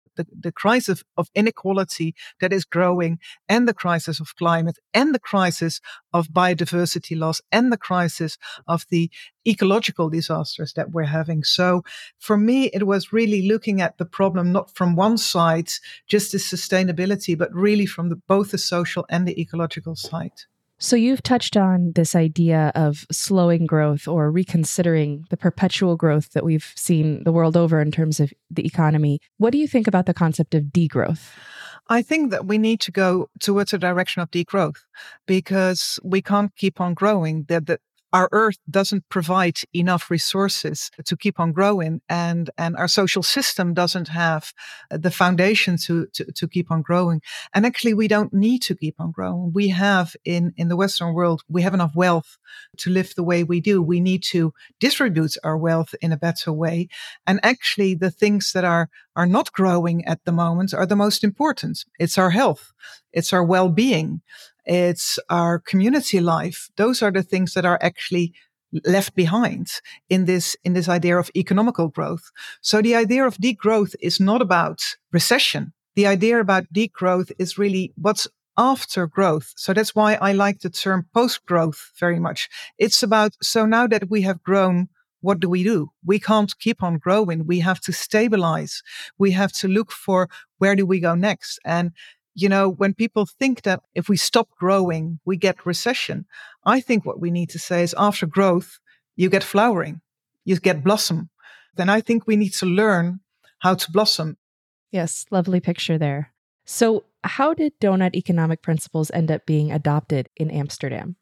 the, the crisis of inequality that is growing, and the crisis of climate, and the crisis of biodiversity loss, and the crisis of the ecological disasters that we're having. So for me, it was really looking at the problem not from one side, just the sustainability, but really from the, both the social and the ecological side. So you've touched on this idea of slowing growth or reconsidering the perpetual growth that we've seen the world over in terms of the economy. What do you think about the concept of degrowth? I think that we need to go towards a direction of degrowth because we can't keep on growing. That the, our Earth doesn't provide enough resources to keep on growing, and, and our social system doesn't have the foundation to, to, to keep on growing. And actually, we don't need to keep on growing. We have in, in the Western world, we have enough wealth to live the way we do. We need to distribute our wealth in a better way. And actually, the things that are, are not growing at the moment are the most important. It's our health. It's our well-being. It's our community life. Those are the things that are actually left behind in this, in this idea of economical growth. So the idea of degrowth is not about recession. The idea about degrowth is really what's after growth. So that's why I like the term post-growth very much. It's about, so now that we have grown, what do we do? We can't keep on growing. We have to stabilize. We have to look for where do we go next? And you know, when people think that if we stop growing, we get recession, I think what we need to say is after growth, you get flowering, you get blossom. Then I think we need to learn how to blossom. Yes, lovely picture there. So how did donut economic principles end up being adopted in Amsterdam?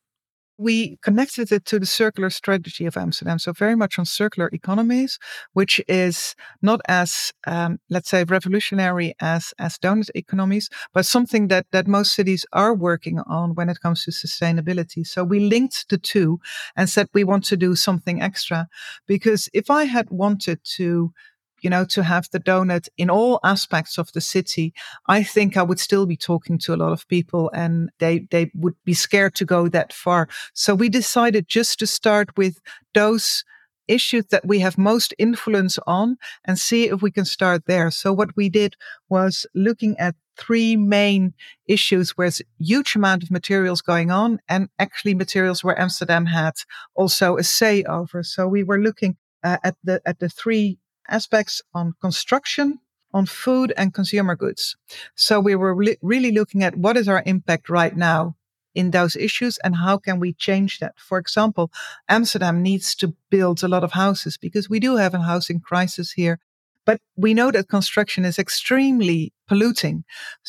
We connected it to the circular strategy of Amsterdam. So very much on circular economies, which is not as, um, let's say, revolutionary as, as donut economies, but something that, that most cities are working on when it comes to sustainability. So we linked the two and said we want to do something extra. Because if I had wanted to you know, to have the donut in all aspects of the city, I think I would still be talking to a lot of people and they, they would be scared to go that far. So we decided just to start with those issues that we have most influence on and see if we can start there. So what we did was looking at three main issues where there's a huge amount of materials going on and actually materials where Amsterdam had also a say over. So we were looking uh, at the at the three aspects on construction, on food and consumer goods. So we were re- really looking at what is our impact right now in those issues and how can we change that. For example, Amsterdam needs to build a lot of houses because we do have a housing crisis here. But we know that construction is extremely polluting.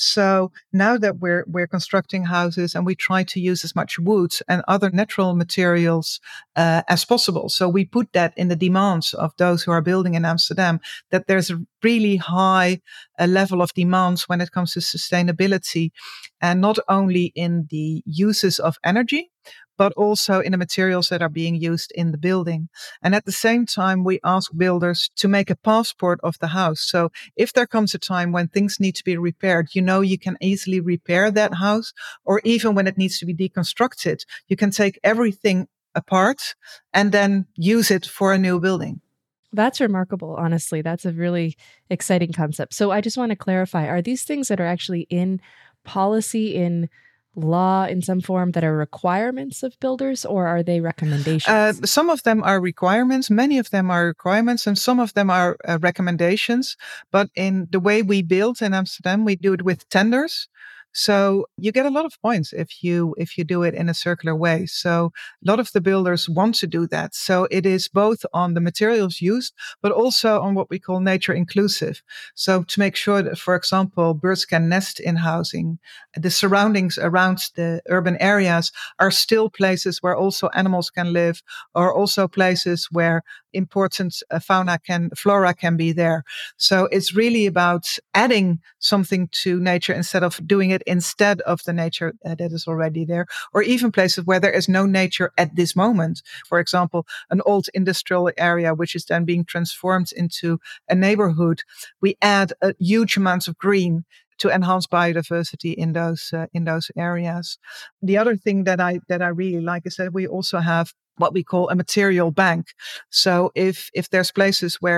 So now that we're we're constructing houses and we try to use as much wood and other natural materials uh, as possible. So we put that in the demands of those who are building in Amsterdam, that there's a really high uh, level of demands when it comes to sustainability, and not only in the uses of energy, but also in the materials that are being used in the building. And at the same time, we ask builders to make a passport of the house. So if there comes a time when things need to be repaired, you know, you can easily repair that house, or even when it needs to be deconstructed, you can take everything apart and then use it for a new building. That's remarkable, honestly. That's a really exciting concept. So I just want to clarify, are these things that are actually in policy, in law in some form, that are requirements of builders, or are they recommendations? Uh, some of them are requirements, many of them are requirements, and some of them are uh, recommendations. But in the way we build in Amsterdam, we do it with tenders. So you get a lot of points if you if you do it in a circular way. So a lot of the builders want to do that. So it is both on the materials used, but also on what we call nature inclusive. So to make sure that, for example, birds can nest in housing, the surroundings around the urban areas are still places where also animals can live, or also places where important uh, fauna can, flora can be there. So it's really about adding something to nature instead of doing it instead of the nature uh, that is already there, or even places where there is no nature at this moment. For example, an old industrial area, which is then being transformed into a neighborhood. We add a huge amounts of green to enhance biodiversity in those uh, in those areas. The other thing that I that I really like is that we also have what we call a material bank. So if if there's places where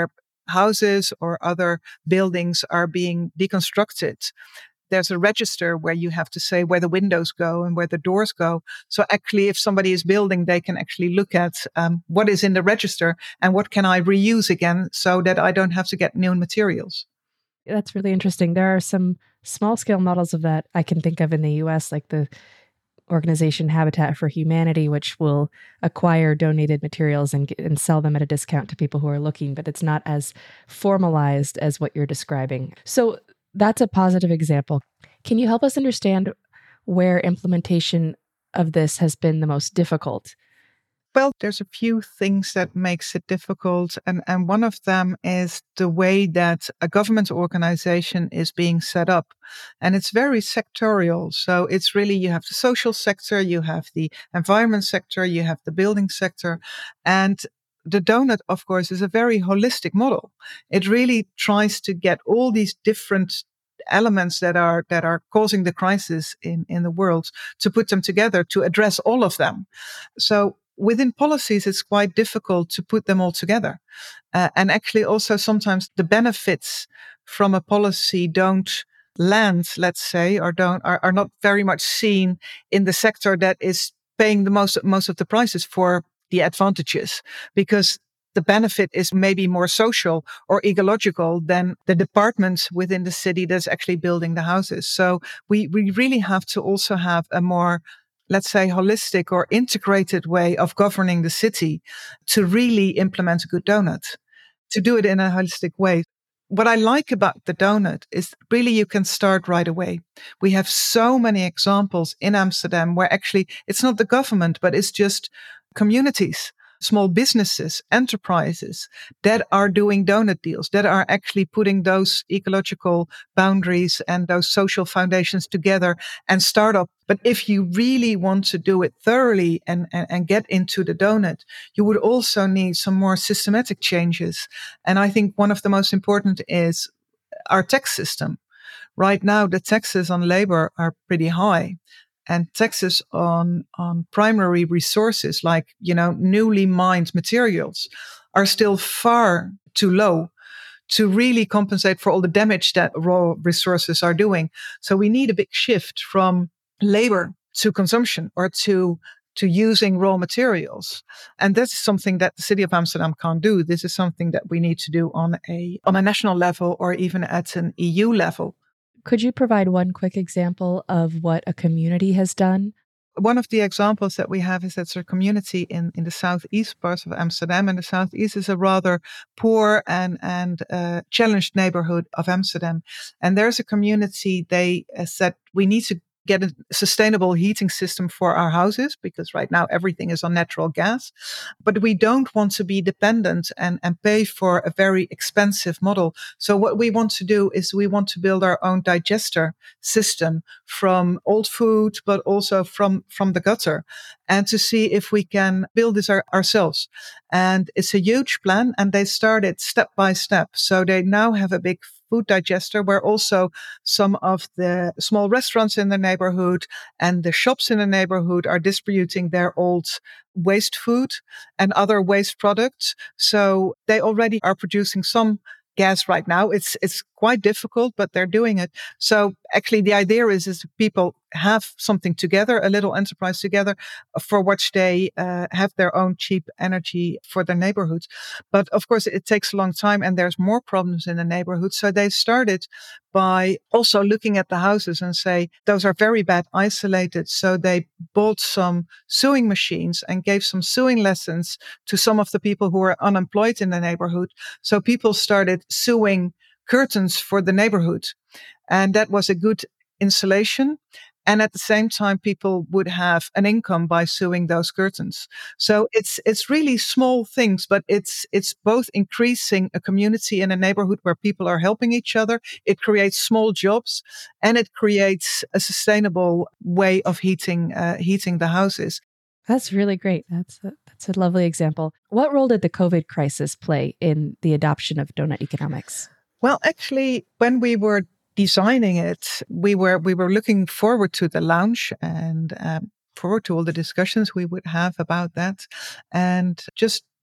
houses or other buildings are being deconstructed, there's a register where you have to say where the windows go and where the doors go. So actually, if somebody is building, they can actually look at um, what is in the register and what can I reuse again so that I don't have to get new materials. That's really interesting. There are some small scale models of that I can think of in the U S, like the organization Habitat for Humanity, which will acquire donated materials and, and sell them at a discount to people who are looking, but it's not as formalized as what you're describing. So that's a positive example. Can you help us understand where implementation of this has been the most difficult? Well, there's a few things that makes it difficult. And, and one of them is the way that a government organization is being set up. And it's very sectorial. So it's really, you have the social sector, you have the environment sector, you have the building sector. And the donut, of course, is a very holistic model. It really tries to get all these different elements that are that are causing the crisis in, in the world, to put them together to address all of them. So within policies, it's quite difficult to put them all together. Uh, and actually also sometimes the benefits from a policy don't land, let's say, or don't are, are not very much seen in the sector that is paying the most most of the prices for the advantages, because the benefit is maybe more social or ecological than the department within the city that's actually building the houses. So we, we really have to also have a more, let's say, holistic or integrated way of governing the city to really implement a good donut, to do it in a holistic way. What I like about the donut is really you can start right away. We have so many examples in Amsterdam where actually it's not the government, but it's just communities, small businesses, enterprises that are doing donut deals, that are actually putting those ecological boundaries and those social foundations together and start up. But if you really want to do it thoroughly and, and, and get into the donut, you would also need some more systematic changes. And I think one of the most important is our tax system. Right now, the taxes on labor are pretty high. And taxes on, on primary resources like, you know, newly mined materials are still far too low to really compensate for all the damage that raw resources are doing. So we need a big shift from labor to consumption or to to using raw materials. And that's something that the city of Amsterdam can't do. This is something that we need to do on a on a national level or even at an E U level. Could you provide one quick example of what a community has done? One of the examples that we have is that's a community in, in the southeast part of Amsterdam. And the southeast is a rather poor and, and uh, challenged neighborhood of Amsterdam. And there's a community, they uh, said, we need to get a sustainable heating system for our houses, because right now everything is on natural gas. But we don't want to be dependent and, and pay for a very expensive model. So what we want to do is we want to build our own digester system from old food, but also from, from the gutter, and to see if we can build this our, ourselves. And it's a huge plan, and they started step by step. So they now have a big food digester where also some of the small restaurants in the neighborhood and the shops in the neighborhood are distributing their old waste food and other waste products. So they already are producing some gas right now. It's it's quite difficult, but they're doing it. So actually the idea is, is people have something together, a little enterprise together, for which they uh, have their own cheap energy for their neighborhoods. But of course, it takes a long time and there's more problems in the neighborhood. So they started by also looking at the houses and say, those are very bad isolated. So they bought some sewing machines and gave some sewing lessons to some of the people who were unemployed in the neighborhood. So people started sewing curtains for the neighborhood. And that was a good insulation. And at the same time, people would have an income by sewing those curtains. So it's it's really small things, but it's it's both increasing a community in a neighborhood where people are helping each other. It creates small jobs, and it creates a sustainable way of heating uh, heating the houses. That's really great. That's a, that's a lovely example. What role did the COVID crisis play in the adoption of donut economics? Well, actually, when we were designing it, we were we were looking forward to the launch and um, forward to all the discussions we would have about that. And just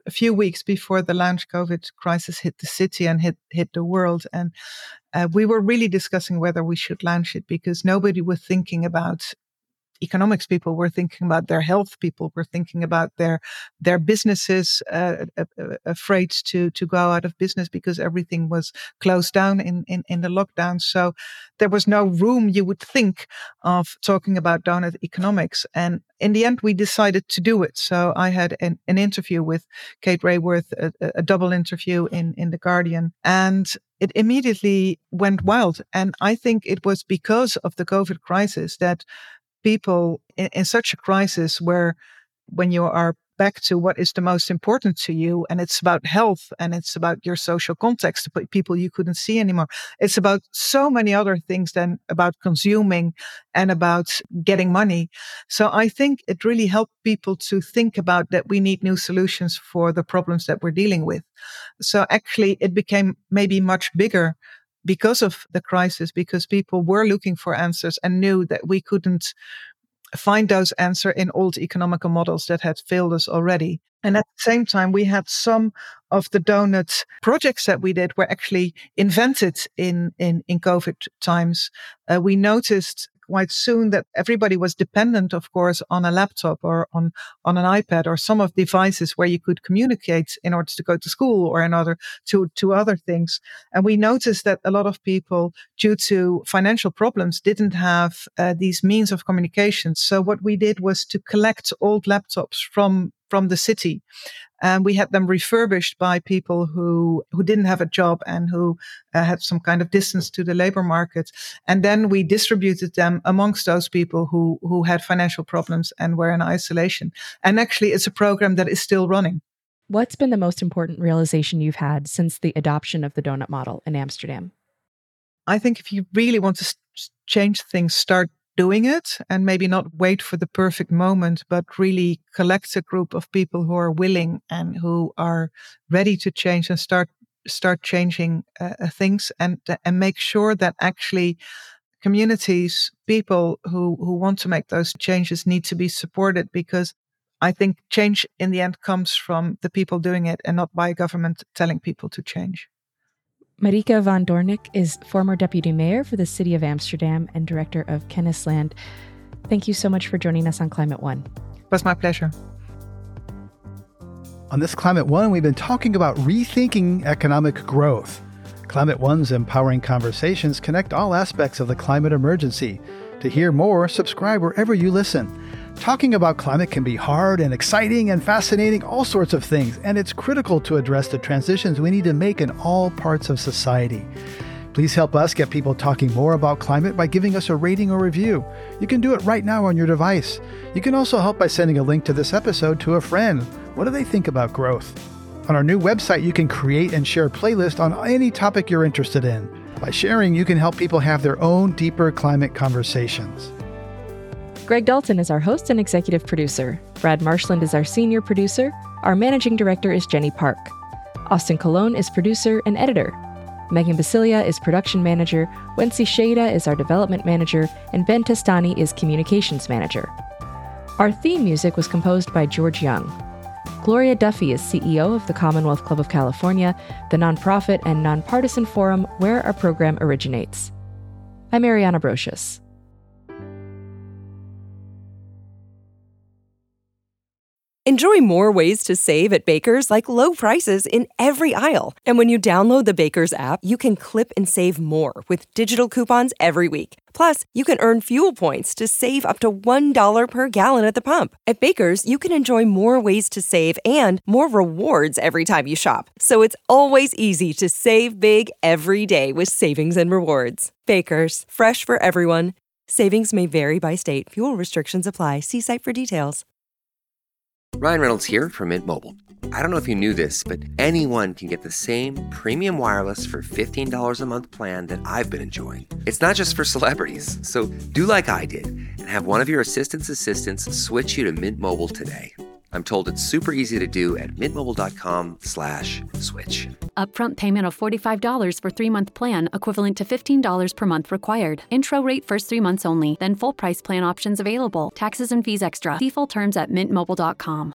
a few weeks before the lounge COVID crisis hit the city and hit, hit the world. And uh, we were really discussing whether we should launch it because nobody was thinking about economics. People were thinking about their health. People were thinking about their their businesses, uh, uh, afraid to to go out of business because everything was closed down in, in, in the lockdown. So there was no room, you would think, of talking about donut economics. And in the end, we decided to do it. So I had an, an interview with Kate Raworth, a, a double interview in, in The Guardian. And it immediately went wild. And I think it was because of the COVID crisis that people in, in such a crisis where when you are back to what is the most important to you, and it's about health and it's about your social context, people you couldn't see anymore. It's about so many other things than about consuming and about getting money. So I think it really helped people to think about that we need new solutions for the problems that we're dealing with. So actually it became maybe much bigger because of the crisis, because people were looking for answers and knew that we couldn't find those answers in old economical models that had failed us already. And at the same time, we had some of the donut projects that we did were actually invented in, in, in COVID times. Uh, we noticed quite soon that everybody was dependent, of course, on a laptop or on, on an iPad or some of devices where you could communicate in order to go to school or another to, to other things. And we noticed that a lot of people, due to financial problems, didn't have uh, these means of communication. So what we did was to collect old laptops from, from the city. And we had them refurbished by people who, who didn't have a job and who uh, had some kind of distance to the labor market. And then we distributed them amongst those people who, who had financial problems and were in isolation. And actually, it's a program that is still running. What's been the most important realization you've had since the adoption of the donut model in Amsterdam? I think if you really want to s- change things, start doing it and maybe not wait for the perfect moment, but really collect a group of people who are willing and who are ready to change and start start changing uh, things and and make sure that actually communities, people who, who want to make those changes need to be supported, because I think change in the end comes from the people doing it and not by government telling people to change. Marieke van Doornik is former deputy mayor for the city of Amsterdam and director of Kennisland. Thank you so much for joining us on Climate One. It was my pleasure. On this Climate One, we've been talking about rethinking economic growth. Climate One's empowering conversations connect all aspects of the climate emergency. To hear more, subscribe wherever you listen. Talking about climate can be hard and exciting and fascinating, all sorts of things, and it's critical to address the transitions we need to make in all parts of society. Please help us get people talking more about climate by giving us a rating or review. You can do it right now on your device. You can also help by sending a link to this episode to a friend. What do they think about growth? On our new website, you can create and share playlists on any topic you're interested in. By sharing, you can help people have their own deeper climate conversations. Greg Dalton is our host and executive producer. Brad Marshland is our senior producer. Our managing director is Jenny Park. Austin Colon is producer and editor. Megan Basilia is production manager. Wency Sheda is our development manager. And Ben Testani is communications manager. Our theme music was composed by George Young. Gloria Duffy is C E O of the Commonwealth Club of California, the nonprofit and nonpartisan forum where our program originates. I'm Ariana Brocious. Enjoy more ways to save at Baker's, like low prices in every aisle. And when you download the Baker's app, you can clip and save more with digital coupons every week. Plus, you can earn fuel points to save up to one dollar per gallon at the pump. At Baker's, you can enjoy more ways to save and more rewards every time you shop. So it's always easy to save big every day with savings and rewards. Baker's, fresh for everyone. Savings may vary by state. Fuel restrictions apply. See site for details. Ryan Reynolds here from Mint Mobile. I don't know if you knew this, but anyone can get the same premium wireless for fifteen dollars a month plan that I've been enjoying. It's not just for celebrities. So do like I did and have one of your assistant's assistants switch you to Mint Mobile today. I'm told it's super easy to do at mintmobile.com slash switch. Upfront payment of forty-five dollars for three-month plan, equivalent to fifteen dollars per month required. Intro rate first three months only, then full price plan options available. Taxes and fees extra. See full terms at mint mobile dot com.